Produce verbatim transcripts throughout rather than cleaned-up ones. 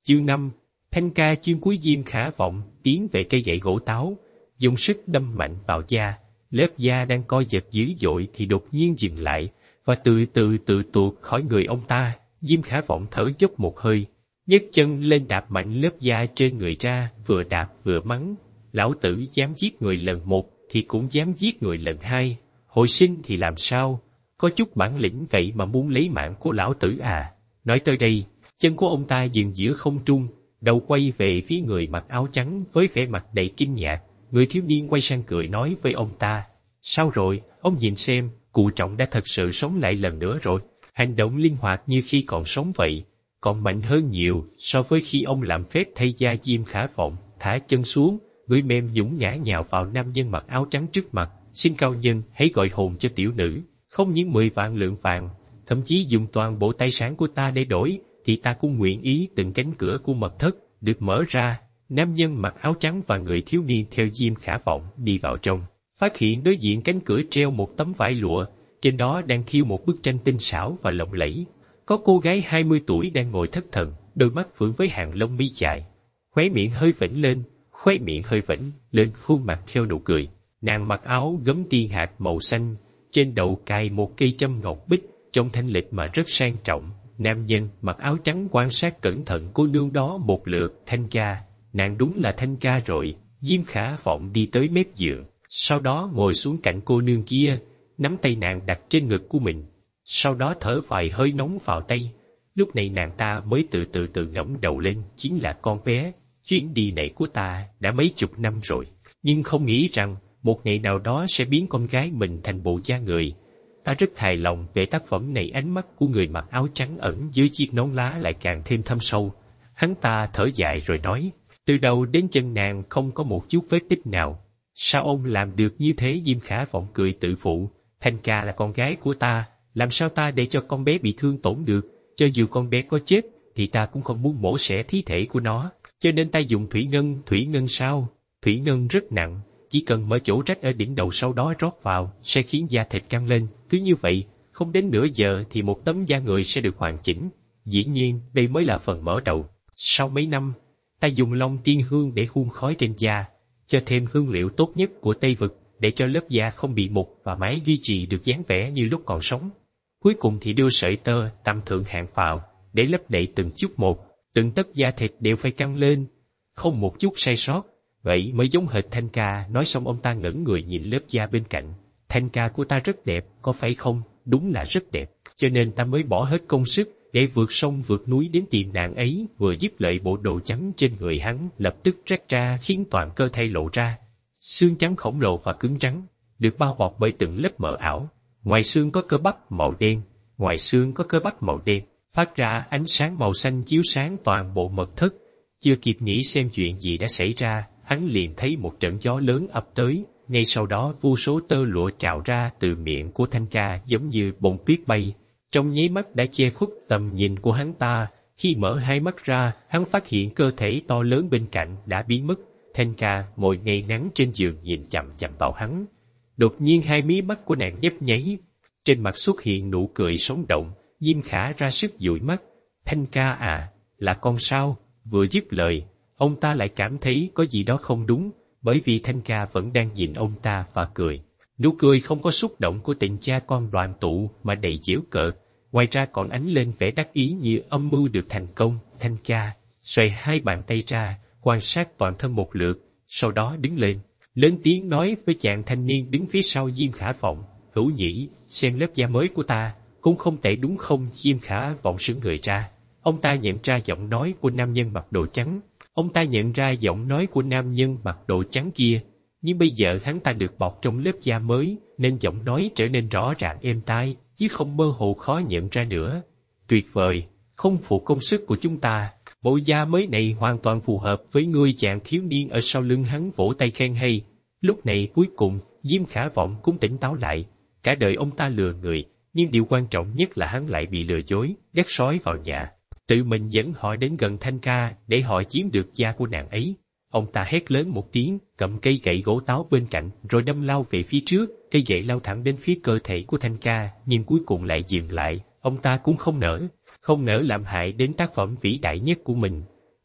Chương năm, Thanh ca chuyên cuối Diêm Khả Vọng tiến về cây gậy gỗ táo, dùng sức đâm mạnh vào da. Lớp da đang co giật dữ dội thì đột nhiên dừng lại, và từ từ tự tuột khỏi người ông ta. Diêm Khả Vọng thở dốc một hơi, nhấc chân lên đạp mạnh lớp da trên người ra, vừa đạp vừa mắng. Lão tử dám giết người lần một thì cũng dám giết người lần hai, hồi sinh thì làm sao? Có chút bản lĩnh vậy mà muốn lấy mạng của lão tử à? Nói tới đây, chân của ông ta dừng giữa không trung, đầu quay về phía người mặc áo trắng với vẻ mặt đầy kinh ngạc. Người thiếu niên quay sang cười nói với ông ta, sao rồi, ông nhìn xem, cụ Trọng đã thật sự sống lại lần nữa rồi. Hành động linh hoạt như khi còn sống vậy, còn mạnh hơn nhiều so với khi ông làm phép thay da. Diêm Khả Vọng thả chân xuống, người mềm nhũn ngã nhào vào nam nhân mặc áo trắng trước mặt. Xin cao nhân hãy gọi hồn cho tiểu nữ, không những mười vạn lượng vàng, thậm chí dùng toàn bộ tài sản của ta để đổi, thì ta cũng nguyện ý từng cánh cửa của mật thất được mở ra. Nam nhân mặc áo trắng và người thiếu niên theo Diêm Khả Vọng đi vào trong, phát hiện đối diện cánh cửa treo một tấm vải lụa, trên đó đang khiêu một bức tranh tinh xảo và lộng lẫy. Có cô gái hai mươi tuổi đang ngồi thất thần, đôi mắt phượng với hàng lông mi dài, khóe miệng hơi vểnh lên, khóe miệng hơi vểnh lên, khuôn mặt theo nụ cười. Nàng mặc áo gấm tiên hạt màu xanh, trên đầu cài một cây châm ngọc bích, trông thanh lịch mà rất sang trọng. Nam nhân mặc áo trắng quan sát cẩn thận cô nương đó một lượt. Thanh ca, nàng đúng là Thanh ca rồi. Diêm Khả Vọng đi tới mép giường, sau đó ngồi xuống cạnh cô nương kia, nắm tay nàng đặt trên ngực của mình, sau đó thở vài hơi nóng vào tay. Lúc này nàng ta mới từ từ từ ngẩng đầu lên. Chính là con bé. Chuyến đi này của ta đã mấy chục năm rồi, nhưng không nghĩ rằng một ngày nào đó sẽ biến con gái mình thành bộ da người. Ta rất hài lòng về tác phẩm này. Ánh mắt của người mặc áo trắng ẩn dưới chiếc nón lá lại càng thêm thâm sâu. Hắn ta thở dài rồi nói, từ đầu đến chân nàng không có một chút vết tích nào. Sao ông làm được như thế? Diêm Khả Vọng cười tự phụ, Thanh ca là con gái của ta, làm sao ta để cho con bé bị thương tổn được? Cho dù con bé có chết thì ta cũng không muốn mổ xẻ thi thể của nó, cho nên ta dùng thủy ngân. Thủy ngân sao? Thủy ngân rất nặng, chỉ cần mở chỗ rách ở đỉnh đầu sau đó rót vào sẽ khiến da thịt căng lên. Cứ như vậy, không đến nửa giờ thì một tấm da người sẽ được hoàn chỉnh. Dĩ nhiên đây mới là phần mở đầu. Sau mấy năm, ta dùng long tiên hương để hun khói trên da, cho thêm hương liệu tốt nhất của Tây Vực để cho lớp da không bị mục và mái duy trì được dáng vẻ như lúc còn sống. Cuối cùng thì đưa sợi tơ tầm thượng hạng vào để lấp đầy từng chút một, từng tấc da thịt đều phải căng lên, không một chút sai sót. Vậy mới giống hệt Thanh ca. Nói xong ông ta ngẩng người nhìn lớp da bên cạnh. Thanh ca của ta rất đẹp, có phải không? Đúng là rất đẹp, cho nên ta mới bỏ hết công sức để vượt sông vượt núi đến tìm nàng ấy. Vừa dứt lời, bộ đồ trắng trên người hắn lập tức rách ra, khiến toàn cơ thể lộ ra. Xương trắng khổng lồ và cứng rắn, được bao bọc bởi từng lớp mỡ ảo. Ngoài xương có cơ bắp màu đen, ngoài xương có cơ bắp màu đen, phát ra ánh sáng màu xanh chiếu sáng toàn bộ mật thất. Chưa kịp nghĩ xem chuyện gì đã xảy ra, hắn liền thấy một trận gió lớn ập tới. Ngay sau đó vô số tơ lụa trào ra từ miệng của Thanh ca giống như bông tuyết bay, trong nháy mắt đã che khuất tầm nhìn của hắn ta. Khi mở hai mắt ra, hắn phát hiện cơ thể to lớn bên cạnh đã biến mất. Thanh ca ngồi ngay ngắn trên giường nhìn chằm chằm vào hắn. Đột nhiên hai mí mắt của nàng nhấp nháy, trên mặt xuất hiện nụ cười sống động. Diêm Khả ra sức dụi mắt. Thanh ca à, là con sao? Vừa dứt lời, ông ta lại cảm thấy có gì đó không đúng, bởi vì Thanh ca vẫn đang nhìn ông ta và cười. Nụ cười không có xúc động của tình cha con đoàn tụ mà đầy giễu cợt, ngoài ra còn ánh lên vẻ đắc ý như âm mưu được thành công. Thanh ca xoay hai bàn tay ra, quan sát toàn thân một lượt, sau đó đứng lên, lớn tiếng nói với chàng thanh niên đứng phía sau Diêm Khả Vọng, hữu nhĩ, xem lớp da mới của ta, cũng không tệ đúng không? Diêm Khả Vọng sững người ra. Ông ta nhận ra giọng nói của nam nhân mặc đồ trắng. Ông ta nhận ra giọng nói của nam nhân mặc đồ trắng kia, nhưng bây giờ hắn ta được bọc trong lớp da mới, nên giọng nói trở nên rõ ràng êm tai, chứ không mơ hồ khó nhận ra nữa. Tuyệt vời, không phụ công sức của chúng ta. Bộ da mới này hoàn toàn phù hợp với ngươi. Chàng thiếu niên ở sau lưng hắn vỗ tay khen hay. Lúc này cuối cùng, Diêm Khả Vọng cũng tỉnh táo lại. Cả đời ông ta lừa người, nhưng điều quan trọng nhất là hắn lại bị lừa dối, dắt sói vào nhà, tự mình dẫn họ đến gần Thanh ca để họ chiếm được da của nàng ấy. Ông ta hét lớn một tiếng, cầm cây gậy gỗ táo bên cạnh, rồi đâm lao về phía trước. Cây gậy lao thẳng đến phía cơ thể của Thanh ca, nhưng cuối cùng lại dừng lại. Ông ta cũng không nỡ, không nỡ làm hại đến tác phẩm vĩ đại nhất của mình.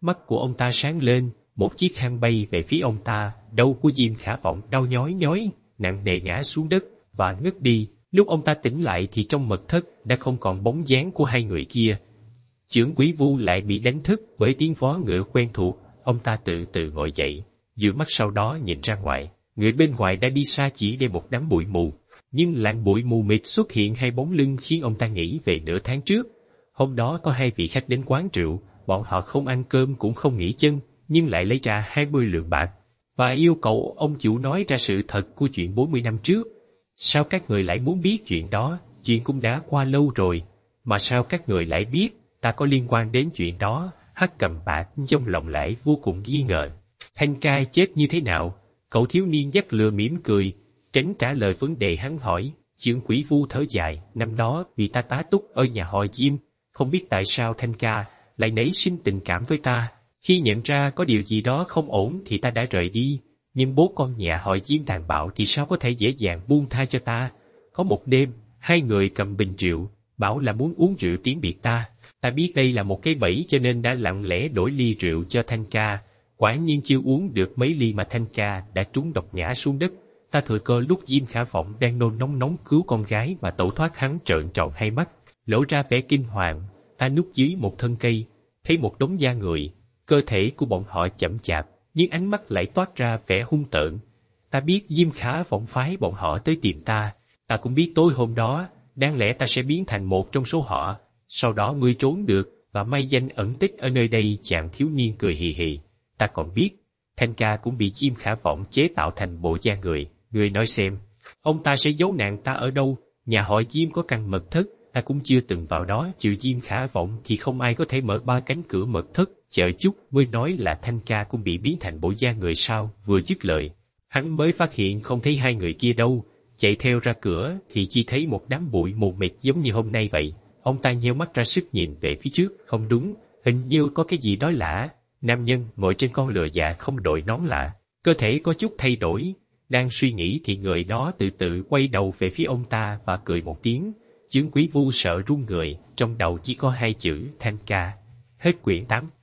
Mắt của ông ta sáng lên, một chiếc khăn bay về phía ông ta, đầu của Diêm Khả Vọng đau nhói nhói, nặng nề ngã xuống đất và ngất đi. Lúc ông ta tỉnh lại thì trong mật thất đã không còn bóng dáng của hai người kia. Chưởng Quý Vu lại bị đánh thức bởi tiếng vó ngựa quen thuộc. Ông ta từ từ ngồi dậy, dựa mắt sau đó nhìn ra ngoài. Người bên ngoài đã đi xa chỉ để một đám bụi mù, nhưng làn bụi mù mịt xuất hiện hai bóng lưng khiến ông ta nghĩ về nửa tháng trước. Hôm đó có hai vị khách đến quán rượu, bọn họ không ăn cơm cũng không nghỉ chân, nhưng lại lấy ra hai mươi lượng bạc và yêu cầu ông chủ nói ra sự thật của chuyện bốn mươi năm trước. Sao các người lại muốn biết chuyện đó? Chuyện cũng đã qua lâu rồi, mà sao các người lại biết? Ta có liên quan đến chuyện đó. Hắc Cầm Bạc trong lòng lại vô cùng nghi ngờ. Thanh ca chết như thế nào? Cậu thiếu niên dắt lừa mỉm cười, tránh trả lời vấn đề hắn hỏi. Chưởng Quý Vu thở dài, năm đó vì ta tá túc ở nhà họ Diêm, không biết tại sao Thanh ca lại nảy sinh tình cảm với ta. Khi nhận ra có điều gì đó không ổn thì ta đã rời đi, nhưng bố con nhà họ Diêm tàn bạo thì sao có thể dễ dàng buông tha cho ta. Có một đêm, hai người cầm bình rượu, bảo là muốn uống rượu tiến biệt ta. Ta biết đây là một cái bẫy cho nên đã lặng lẽ đổi ly rượu cho Thanh ca. Quả nhiên chưa uống được mấy ly mà Thanh ca đã trúng độc ngã xuống đất. Ta thừa cơ lúc Diêm Khả Vọng đang nôn nóng nóng cứu con gái mà tẩu thoát, hắn trợn tròn hai mắt, lộ ra vẻ kinh hoàng. Ta núp dưới một thân cây, thấy một đống da người, cơ thể của bọn họ chậm chạp, nhưng ánh mắt lại toát ra vẻ hung tợn. Ta biết Diêm Khả Vọng phái bọn họ tới tìm ta. Ta cũng biết tối hôm đó, đáng lẽ ta sẽ biến thành một trong số họ. Sau đó ngươi trốn được và may danh ẩn tích ở nơi đây. Chàng thiếu niên cười hì hì. Ta còn biết, Thanh ca cũng bị Diêm Khả Vọng chế tạo thành bộ da người. Ngươi nói xem, ông ta sẽ giấu nạn ta ở đâu? Nhà họ Diêm có căn mật thất, ta cũng chưa từng vào đó. Trừ Diêm Khả Vọng thì không ai có thể mở ba cánh cửa mật thất. Chờ chút, ngươi nói là Thanh ca cũng bị biến thành bộ da người sao? Vừa dứt lời, hắn mới phát hiện không thấy hai người kia đâu. Chạy theo ra cửa thì chỉ thấy một đám bụi mù mịt giống như hôm nay vậy. Ông ta nheo mắt ra sức nhìn về phía trước. Không đúng, hình như có cái gì đó lạ. Nam nhân ngồi trên con lừa dạ không đội nón lạ, cơ thể có chút thay đổi. Đang suy nghĩ thì người đó từ từ quay đầu về phía ông ta và cười một tiếng. Chưởng Quý Vu sợ run người, trong đầu chỉ có hai chữ Thanh ca. Hết quyển tám.